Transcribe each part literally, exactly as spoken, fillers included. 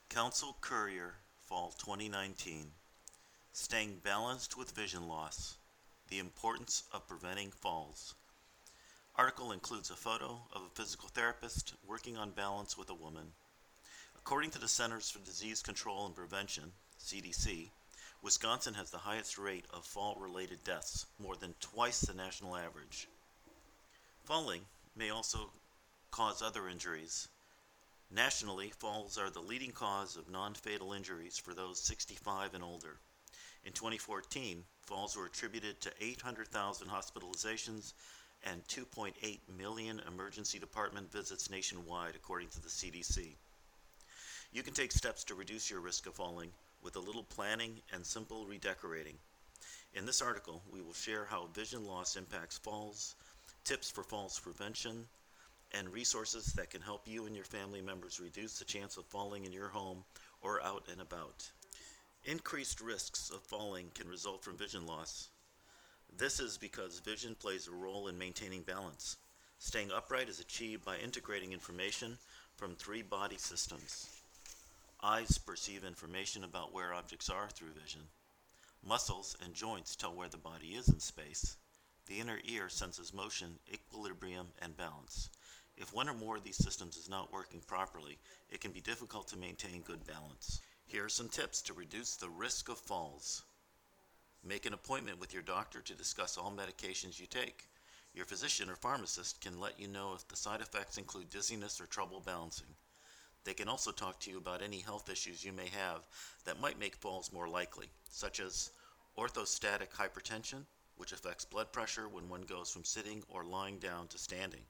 Council Courier, Fall twenty nineteen. Staying Balanced with Vision Loss. The Importance of Preventing Falls. Article includes a photo of a physical therapist working on balance with a woman. According to the Centers for Disease Control and Prevention, C D C, Wisconsin has the highest rate of fall-related deaths, more than twice the national average. Falling may also cause other injuries. Nationally, falls are the leading cause of non-fatal injuries for those sixty-five and older. In twenty fourteen, falls were attributed to eight hundred thousand hospitalizations and two point eight million emergency department visits nationwide, according to the C D C. You can take steps to reduce your risk of falling with a little planning and simple redecorating. In this article, we will share how vision loss impacts falls, tips for falls prevention, and resources that can help you and your family members reduce the chance of falling in your home or out and about. Increased risks of falling can result from vision loss. This is because vision plays a role in maintaining balance. Staying upright is achieved by integrating information from three body systems. Eyes perceive information about where objects are through vision. Muscles and joints tell where the body is in space. The inner ear senses motion, equilibrium, and balance. If one or more of these systems is not working properly, it can be difficult to maintain good balance. Here are some tips to reduce the risk of falls. Make an appointment with your doctor to discuss all medications you take. Your physician or pharmacist can let you know if the side effects include dizziness or trouble balancing. They can also talk to you about any health issues you may have that might make falls more likely, such as orthostatic hypertension, which affects blood pressure when one goes from sitting or lying down to standing.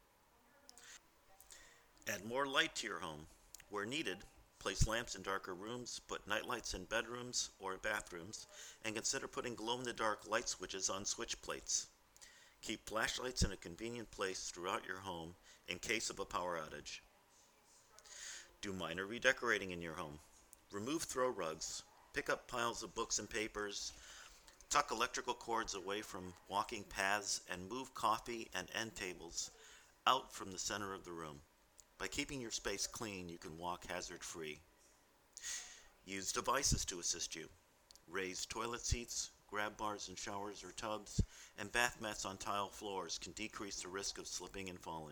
Add more light to your home. Where needed, place lamps in darker rooms, put nightlights in bedrooms or bathrooms, and consider putting glow-in-the-dark light switches on switch plates. Keep flashlights in a convenient place throughout your home in case of a power outage. Do minor redecorating in your home. Remove throw rugs, pick up piles of books and papers, tuck electrical cords away from walking paths, and move coffee and end tables out from the center of the room. By keeping your space clean, you can walk hazard-free. Use devices to assist you. Raised toilet seats, grab bars in showers or tubs, and bath mats on tile floors can decrease the risk of slipping and falling.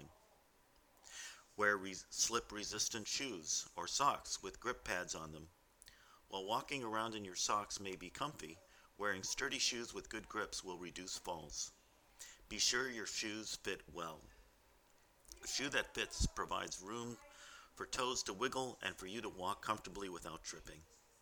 Wear re- slip-resistant shoes or socks with grip pads on them. While walking around in your socks may be comfy, wearing sturdy shoes with good grips will reduce falls. Be sure your shoes fit well. A shoe that fits provides room for toes to wiggle and for you to walk comfortably without tripping.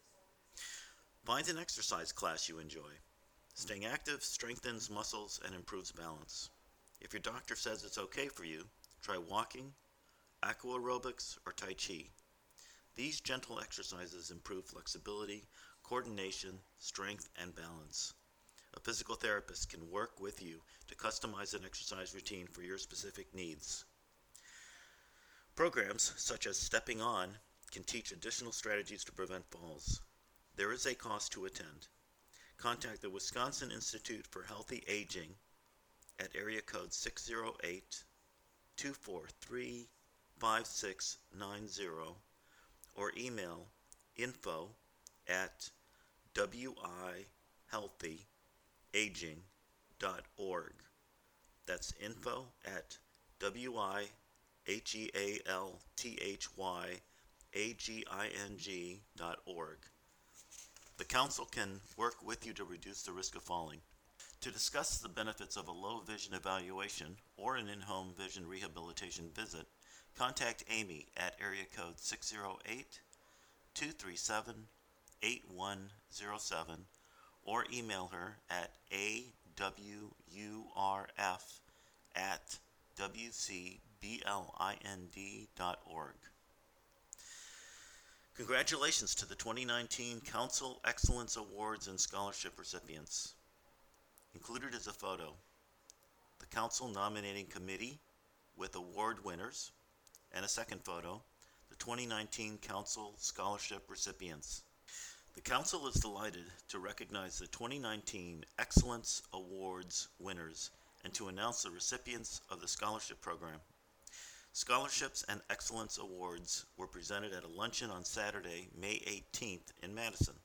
Find an exercise class you enjoy. Staying active strengthens muscles and improves balance. If your doctor says it's okay for you, try walking, aqua aerobics, or Tai Chi. These gentle exercises improve flexibility, coordination, strength, and balance. A physical therapist can work with you to customize an exercise routine for your specific needs. Programs such as Stepping On can teach additional strategies to prevent falls. There is a cost to attend. Contact the Wisconsin Institute for Healthy Aging at area code six oh eight, two four three, five six nine zero or email info at w i healthy aging dot org. That's info at w i H E A L T H Y A G I N G dot org. The Council can work with you to reduce the risk of falling. To discuss the benefits of a low vision evaluation or an in-home vision rehabilitation visit, contact Amy at area code six oh eight, two three seven, eight one oh seven or email her at a w u r f at w c blind dot org. Congratulations to the twenty nineteen Council Excellence Awards and Scholarship recipients. Included is a photo. The Council Nominating Committee with award winners, and a second photo, the twenty nineteen Council Scholarship recipients. The Council is delighted to recognize the twenty nineteen Excellence Awards winners and to announce the recipients of the scholarship program. Scholarships and Excellence Awards were presented at a luncheon on Saturday, May eighteenth in Madison.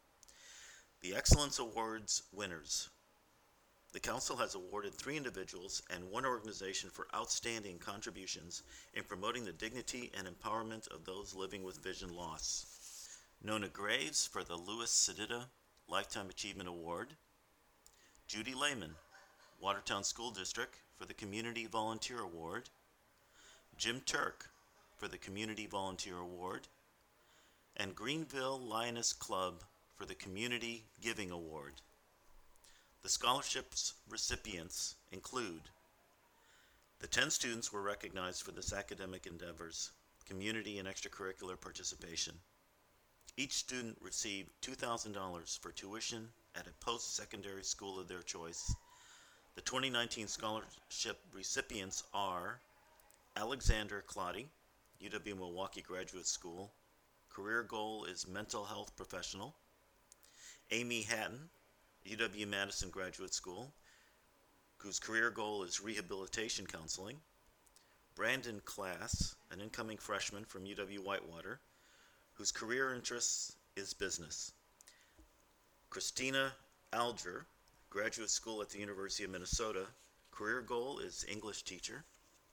The Excellence Awards winners. The Council has awarded three individuals and one organization for outstanding contributions in promoting the dignity and empowerment of those living with vision loss. Nona Graves for the Louis Sedita Lifetime Achievement Award. Judy Lehman, Watertown School District for the Community Volunteer Award. Jim Turk for the Community Volunteer Award. And Greenville Lioness Club for the Community Giving Award. The scholarships recipients include the ten students were recognized for this academic endeavors, community and extracurricular participation. Each student received two thousand dollars for tuition at a post-secondary school of their choice. The twenty nineteen scholarship recipients are Alexander Claudy, U W-Milwaukee Graduate School. Career goal is mental health professional. Amy Hatton, U W-Madison Graduate School, whose career goal is rehabilitation counseling. Brandon Class, an incoming freshman from U W-Whitewater, whose career interest is business. Christina Alger, Graduate School at the University of Minnesota, career goal is English teacher.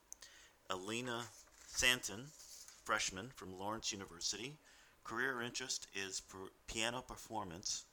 Alina Santon, freshman from Lawrence University, career interest is per piano performance.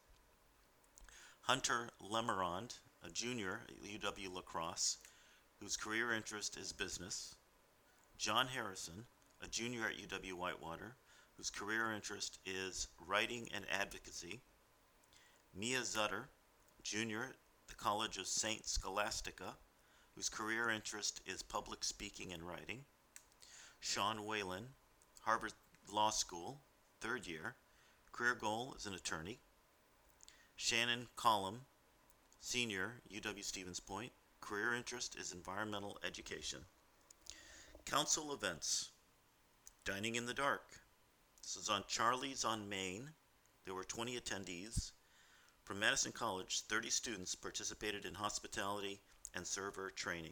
Hunter Lemerond, a junior at U W-La Crosse, whose career interest is business. John Harrison, a junior at U W-Whitewater, whose career interest is writing and advocacy. Mia Zutter, junior at the College of Saint Scholastica, whose career interest is public speaking and writing. Sean Whalen, Harvard Law School, third year, career goal is an attorney. Shannon Collum, senior, U W-Stevens Point, career interest is environmental education. Council events. Dining in the Dark. This is on Charlie's on Main. There were twenty attendees. From Madison College, thirty students participated in hospitality and server training.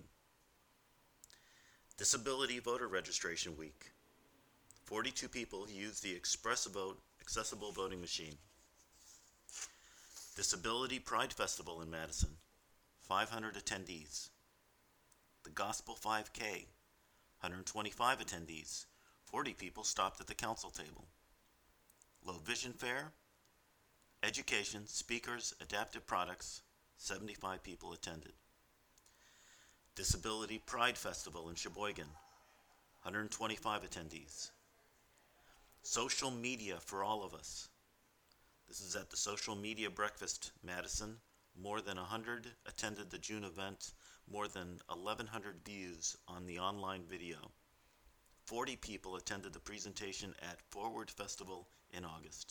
Disability Voter Registration Week. forty-two people used the Express Vote accessible voting machine. Disability Pride Festival in Madison, five hundred attendees. The Gospel five K, one hundred twenty-five attendees, forty people stopped at the council table. Low Vision Fair, education, speakers, adaptive products, seventy-five people attended. Disability Pride Festival in Sheboygan, one hundred twenty-five attendees. Social Media for All of Us. This is at the Social Media Breakfast, Madison. More than one hundred attended the June event, more than eleven hundred views on the online video. forty people attended the presentation at Forward Festival in August.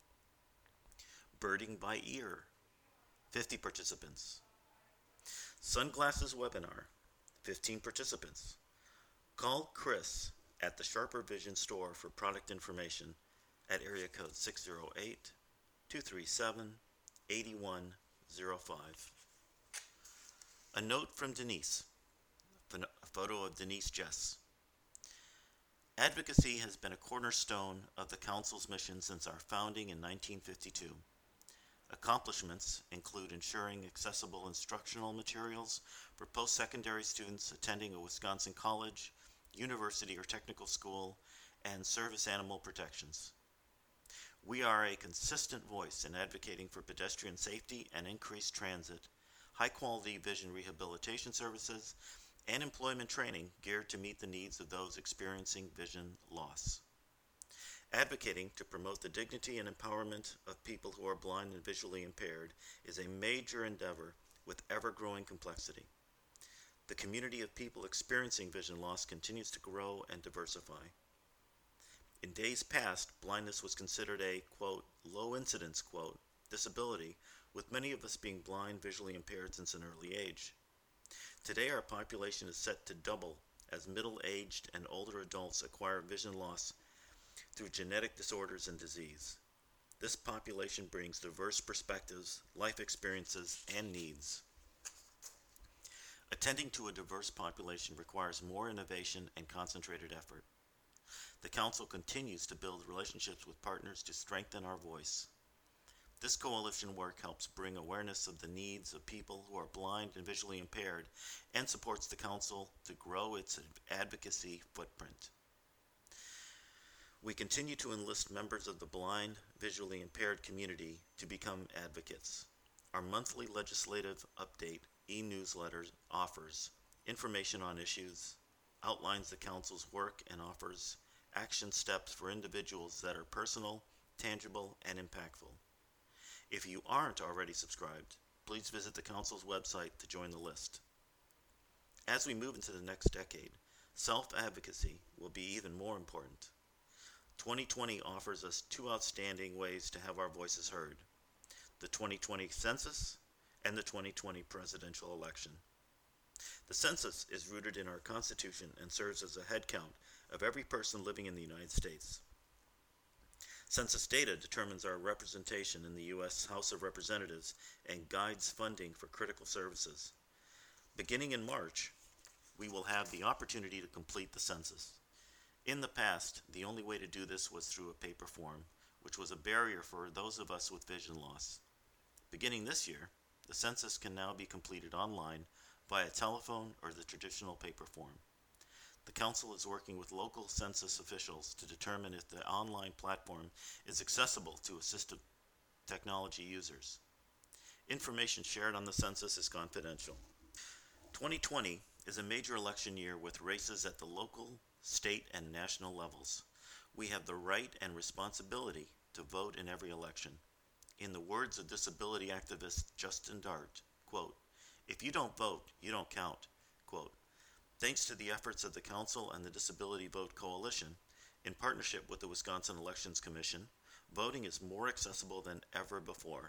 Birding by Ear, fifty participants. Sunglasses Webinar, fifteen participants. Call Chris at the Sharper Vision store for product information at area code six oh eight, two three seven, eight one oh five. A note from Denise, a photo of Denise Jess. Advocacy has been a cornerstone of the Council's mission since our founding in nineteen fifty-two. Accomplishments include ensuring accessible instructional materials for post-secondary students attending a Wisconsin college, university, or technical school, and service animal protections. We are a consistent voice in advocating for pedestrian safety and increased transit, high-quality vision rehabilitation services, and employment training geared to meet the needs of those experiencing vision loss. Advocating to promote the dignity and empowerment of people who are blind and visually impaired is a major endeavor with ever-growing complexity. The community of people experiencing vision loss continues to grow and diversify. In days past, blindness was considered a, quote, low incidence, quote, disability, with many of us being blind, visually impaired since an early age. Today, our population is set to double as middle-aged and older adults acquire vision loss through genetic disorders and disease. This population brings diverse perspectives, life experiences, and needs. Attending to a diverse population requires more innovation and concentrated effort. The Council continues to build relationships with partners to strengthen our voice. This coalition work helps bring awareness of the needs of people who are blind and visually impaired and supports the Council to grow its advocacy footprint. We continue to enlist members of the blind, visually impaired community to become advocates. Our monthly legislative update e-newsletter offers information on issues, outlines the Council's work, and offers action steps for individuals that are personal, tangible, and impactful. If you aren't already subscribed, please visit the Council's website to join the list. As we move into the next decade, self-advocacy will be even more important. twenty twenty offers us two outstanding ways to have our voices heard: the twenty twenty census and the twenty twenty presidential election. The census is rooted in our Constitution and serves as a head count of every person living in the United States. Census data determines our representation in the U S House of Representatives and guides funding for critical services. Beginning in March, we will have the opportunity to complete the census. In the past, the only way to do this was through a paper form, which was a barrier for those of us with vision loss. Beginning this year, the census can now be completed online via telephone or the traditional paper form. The Council is working with local census officials to determine if the online platform is accessible to assistive technology users. Information shared on the census is confidential. twenty twenty is a major election year with races at the local, state, and national levels. We have the right and responsibility to vote in every election. In the words of disability activist Justin Dart, quote, "If you don't vote, you don't count," quote. Thanks to the efforts of the Council and the Disability Vote Coalition, in partnership with the Wisconsin Elections Commission, voting is more accessible than ever before.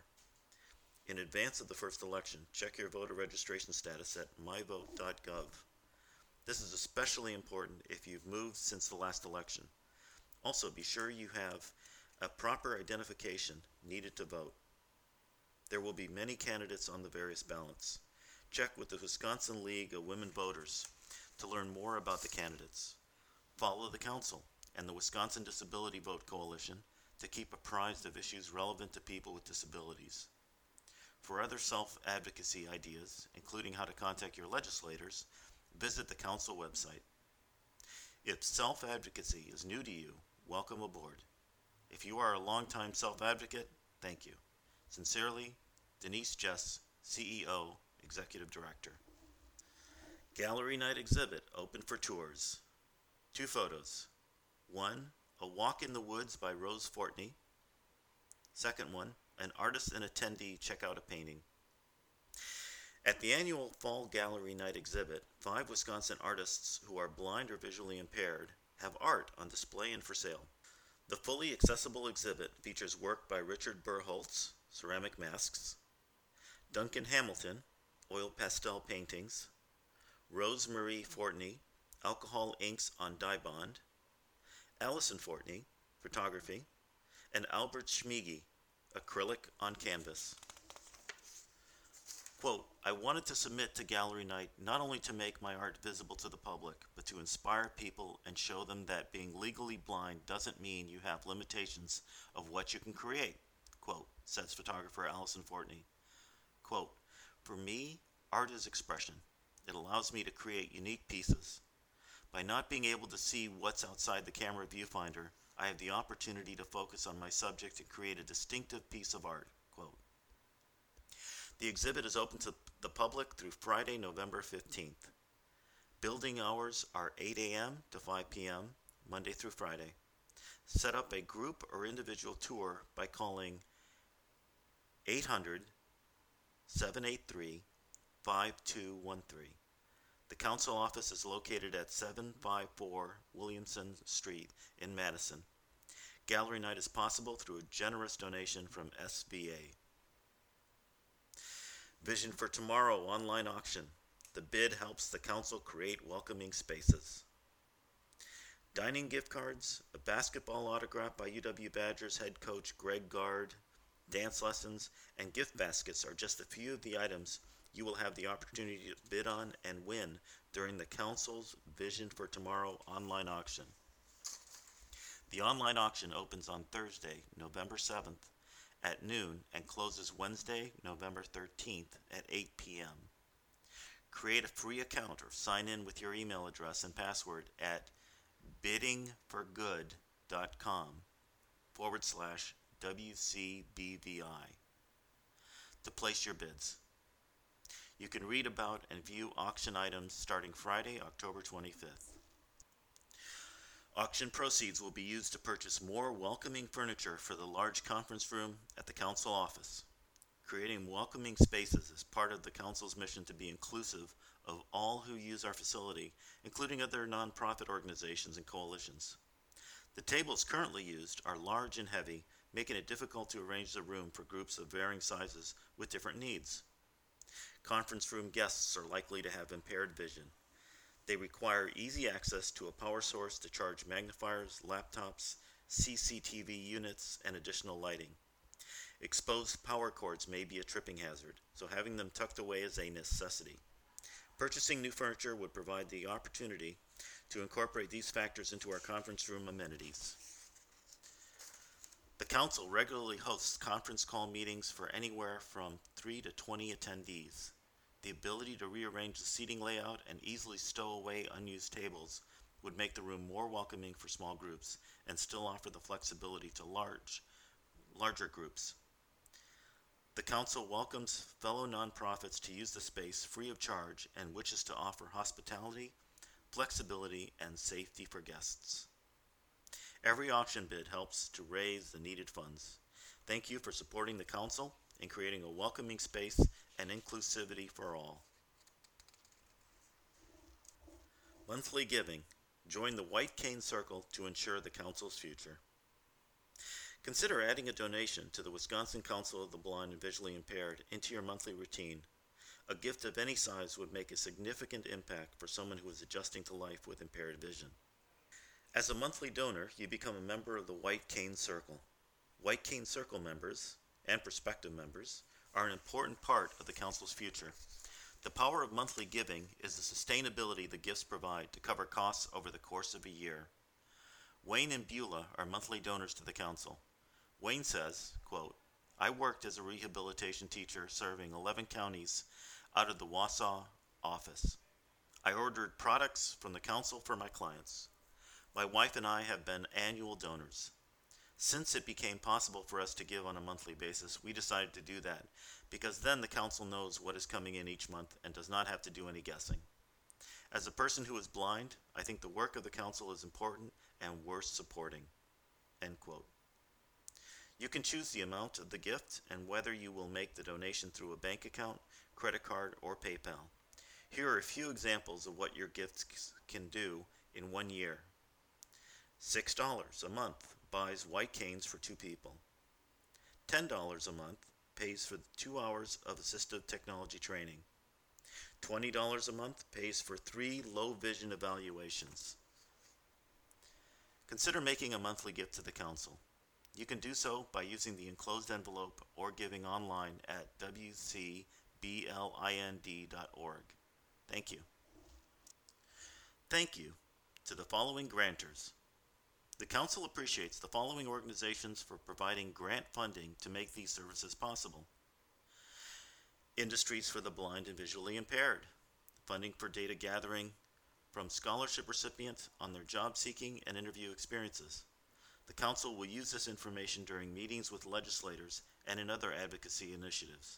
In advance of the first election, check your voter registration status at my vote dot gov. This is especially important if you've moved since the last election. Also, be sure you have a proper identification needed to vote. There will be many candidates on the various ballots. Check with the Wisconsin League of Women Voters to learn more about the candidates. Follow the Council and the Wisconsin Disability Vote Coalition to keep apprised of issues relevant to people with disabilities. For other self-advocacy ideas, including how to contact your legislators, visit the Council website. If self-advocacy is new to you, welcome aboard. If you are a longtime self-advocate, thank you. Sincerely, Denise Jess, C E O, Executive Director. Gallery Night exhibit open for tours. Two photos. One, a walk in the woods by Rose Fortney. Second one, an artist and attendee check out a painting. At the annual Fall Gallery Night exhibit, five Wisconsin artists who are blind or visually impaired have art on display and for sale. The fully accessible exhibit features work by Richard Burholtz, ceramic masks, Duncan Hamilton, oil pastel paintings, Rose Marie Fortney, alcohol inks on dye bond, Allison Fortney, photography, and Albert Schmiege, acrylic on canvas. Quote, "I wanted to submit to Gallery Night not only to make my art visible to the public, but to inspire people and show them that being legally blind doesn't mean you have limitations of what you can create," quote, says photographer Allison Fortney. Quote, "For me, art is expression. It allows me to create unique pieces. By not being able to see what's outside the camera viewfinder, I have the opportunity to focus on my subject and create a distinctive piece of art," quote. The exhibit is open to the public through Friday, November fifteenth. Building hours are eight a.m. to five p.m., Monday through Friday. Set up a group or individual tour by calling eight hundred, seven eight three, five two one three. The Council office is located at seven fifty-four Williamson Street in Madison. Gallery Night is possible through a generous donation from S V A. Vision for Tomorrow online auction. The bid helps the Council create welcoming spaces. Dining gift cards, a basketball autograph by U W Badgers head coach Greg Gard, dance lessons, and gift baskets are just a few of the items you will have the opportunity to bid on and win during the Council's Vision for Tomorrow online auction. The online auction opens on Thursday, November seventh at noon and closes Wednesday, November thirteenth at eight p.m. Create a free account or sign in with your email address and password at biddingforgood.com forward slash WCBVI to place your bids. You can read about and view auction items starting Friday, October twenty-fifth. Auction proceeds will be used to purchase more welcoming furniture for the large conference room at the council office. Creating welcoming spaces is part of the council's mission to be inclusive of all who use our facility, including other nonprofit organizations and coalitions. The tables currently used are large and heavy, making it difficult to arrange the room for groups of varying sizes with different needs. Conference room guests are likely to have impaired vision. They require easy access to a power source to charge magnifiers, laptops, C C T V units, and additional lighting. Exposed power cords may be a tripping hazard, so having them tucked away is a necessity. Purchasing new furniture would provide the opportunity to incorporate these factors into our conference room amenities. The council regularly hosts conference call meetings for anywhere from three to twenty attendees. The ability to rearrange the seating layout and easily stow away unused tables would make the room more welcoming for small groups and still offer the flexibility to large, larger groups. The council welcomes fellow nonprofits to use the space free of charge and wishes to offer hospitality, flexibility, and safety for guests. Every auction bid helps to raise the needed funds. Thank you for supporting the council and creating a welcoming space and inclusivity for all. Monthly giving. Join the White Cane Circle to ensure the council's future. Consider adding a donation to the Wisconsin Council of the Blind and Visually Impaired into your monthly routine. A gift of any size would make a significant impact for someone who is adjusting to life with impaired vision. As a monthly donor, you become a member of the White Cane Circle. White Cane Circle members, and prospective members, are an important part of the council's future. The power of monthly giving is the sustainability the gifts provide to cover costs over the course of a year. Wayne and Beulah are monthly donors to the council. Wayne says, quote, I worked as a rehabilitation teacher serving eleven counties out of the Wausau office. I ordered products from the council for my clients. My wife and I have been annual donors. Since it became possible for us to give on a monthly basis, we decided to do that because then the council knows what is coming in each month and does not have to do any guessing. As a person who is blind, I think the work of the council is important and worth supporting. End quote. You can choose the amount of the gift and whether you will make the donation through a bank account, credit card, or PayPal. Here are a few examples of what your gifts can do in one year. six dollars a month buys white canes for two people. ten dollars a month pays for two hours of assistive technology training. twenty dollars a month pays for three low vision evaluations. Consider making a monthly gift to the council. You can do so by using the enclosed envelope or giving online at w c b l i n d dot org. Thank you. Thank you to the following grantors. The Council appreciates the following organizations for providing grant funding to make these services possible. Industries for the Blind and Visually Impaired, funding for data gathering from scholarship recipients on their job seeking and interview experiences. The Council will use this information during meetings with legislators and in other advocacy initiatives.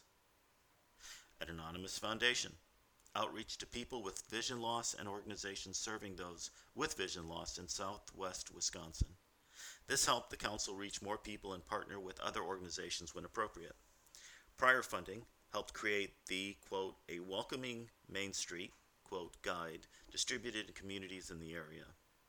An Anonymous Foundation, outreach to people with vision loss and organizations serving those with vision loss in southwest Wisconsin. This helped the council reach more people and partner with other organizations when appropriate. Prior funding helped create the, quote, a welcoming Main Street, quote, guide distributed in communities in the area.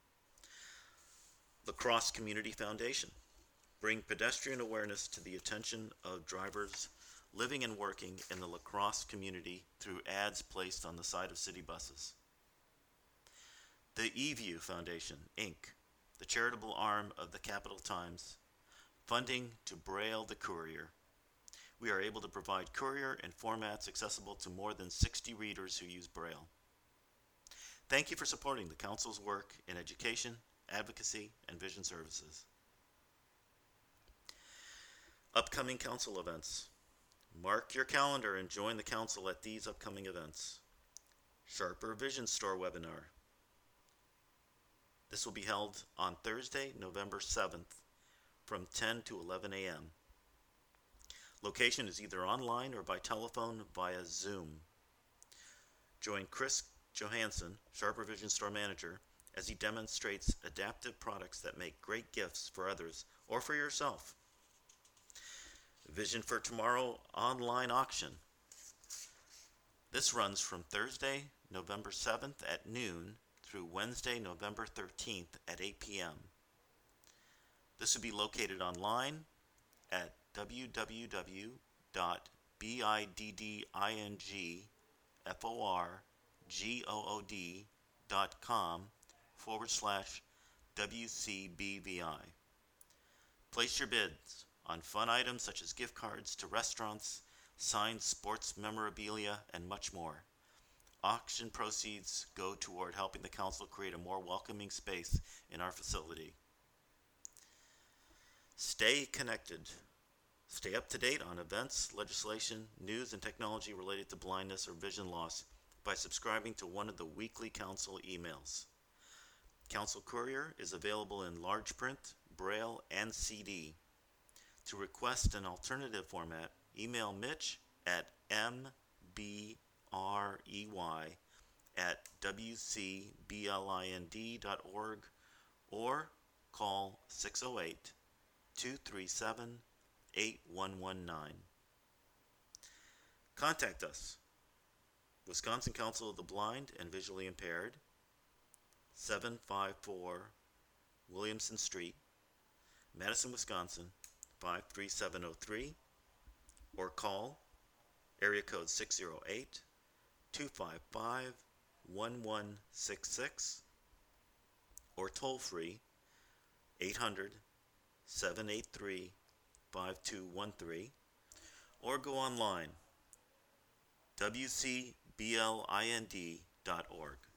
La Crosse Community Foundation, bring pedestrian awareness to the attention of drivers living and working in the La Crosse community through ads placed on the side of city buses. The eView Foundation, Incorporated, the charitable arm of the Capital Times, funding to Braille the Courier. we are able to provide courier and formats accessible to more than sixty readers who use Braille. Thank you for supporting the Council's work in education, advocacy, and vision services. Upcoming Council events. Mark your calendar and join the Council at these upcoming events. Sharper Vision Store webinar. This will be held on Thursday, November seventh from ten to eleven a m Location is either online or by telephone via Zoom. Join Chris Johansson, Sharper Vision Store Manager, as he demonstrates adaptive products that make great gifts for others or for yourself. Vision for Tomorrow online auction. This runs from Thursday, November seventh at noon through Wednesday, November thirteenth at eight p m This will be located online at w w w dot biddingforgood dot com forward slash W C B V I. Place your bids on fun items such as gift cards to restaurants, signed sports memorabilia, and much more. Auction proceeds go toward helping the Council create a more welcoming space in our facility. Stay connected. Stay up to date on events, legislation, news, and technology related to blindness or vision loss by subscribing to one of the weekly Council emails. Council Courier is available in large print, Braille, and C D. To request an alternative format, email Mitch at mbrey at w c blind dot org or call six oh eight, two three seven, eight one one nine. Contact us. Wisconsin Council of the Blind and Visually Impaired, seven five four Williamson Street, Madison, Wisconsin, five three seven oh three, or call area code six oh eight, two five five, one one six six, or toll free eight hundred, seven eight three, five two one three, or go online w c blind dot org.